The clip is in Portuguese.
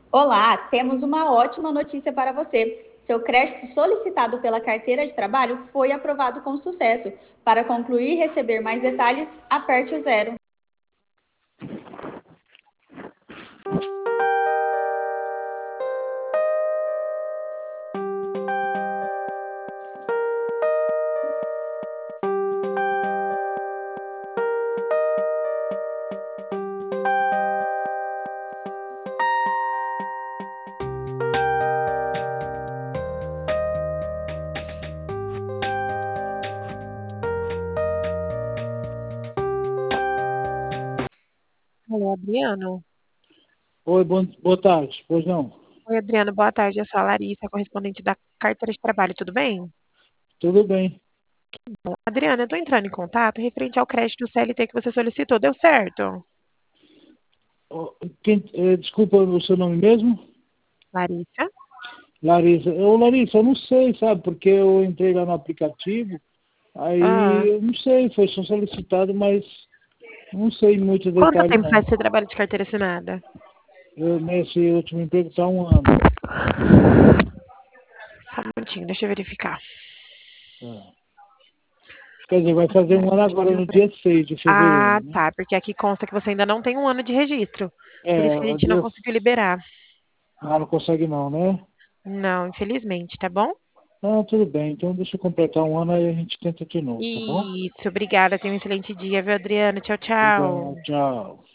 Olá, temos uma ótima notícia para você. Seu crédito solicitado pela carteira de trabalho foi aprovado com sucesso. Para concluir e receber mais detalhes, aperte o zero. Alô, Adriano. Oi, boa tarde. Pois não? Oi, Adriano, boa tarde. Eu sou a Larissa, correspondente da carteira de trabalho, tudo bem? Tudo bem. Adriano, eu estou entrando em contato referente ao crédito CLT que você solicitou, deu certo? Desculpa o seu nome mesmo? Larissa? Larissa. Larissa, eu não sei, sabe? Porque eu entrei lá no aplicativo, Ah, aí eu não sei, foi só solicitado, mas não sei muitos quanto detalhes tempo não. faz que você trabalha de carteira assinada? Eu nesse último emprego está 1 ano. Só um minutinho, deixa eu verificar. É. Quer dizer, vai fazer 1 ano agora no dia 6 de Ah, fevereiro, né? tá, porque aqui consta que você ainda não tem um ano de registro. Por isso que a É, gente não dia... conseguiu liberar. não consegue não, né? Não, infelizmente, tá bom? Não, tudo bem. Então deixa eu completar 1 ano aí a gente tenta de novo, tá bom? Isso, obrigada. Tenha um excelente dia, viu, Adriano? Tchau, tchau. Obrigado, tchau.